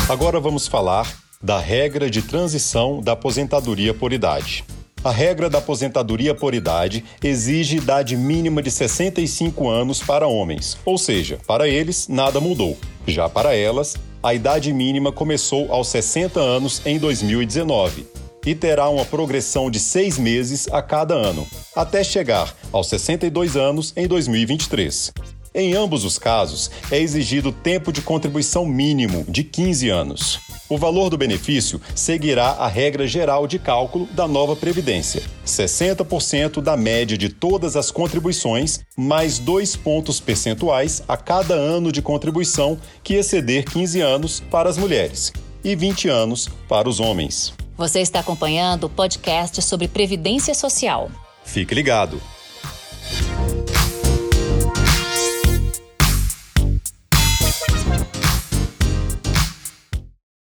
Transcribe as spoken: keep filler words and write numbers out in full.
Agora vamos falar da regra de transição da aposentadoria por idade. A regra da aposentadoria por idade exige idade mínima de sessenta e cinco anos para homens, ou seja, para eles nada mudou. Já para elas, a idade mínima começou aos sessenta anos em dois mil e dezenove e terá uma progressão de seis meses a cada ano, até chegar aos sessenta e dois anos em dois mil e vinte e três. Em ambos os casos, é exigido tempo de contribuição mínimo de quinze anos. O valor do benefício seguirá a regra geral de cálculo da nova Previdência, sessenta por cento da média de todas as contribuições, mais dois pontos percentuais a cada ano de contribuição que exceder quinze anos para as mulheres e vinte anos para os homens. Você está acompanhando o podcast sobre Previdência Social. Fique ligado!